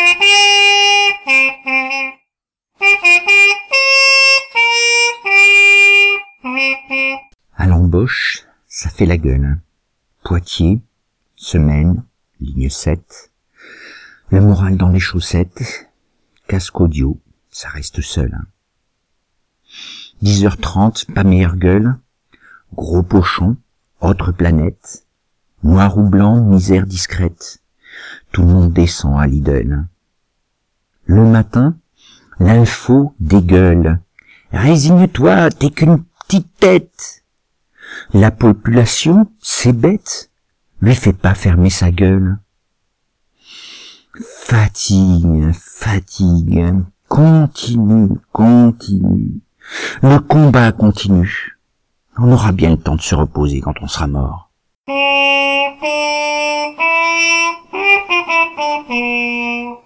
À l'embauche, ça fait la gueule. Poitiers, semaine, ligne 7. Le moral dans les chaussettes. Casque audio, ça reste seul. 10h30, pas meilleure gueule. Gros pochon, autre planète. Noir ou blanc, misère discrète. Tout le monde descend à Lidl. Le matin, l'info dégueule. Résigne-toi, t'es qu'une petite tête. La population, c'est bête, lui fait pas fermer sa gueule. Fatigue, continue. Le combat continue. On aura bien le temps de se reposer quand on sera mort.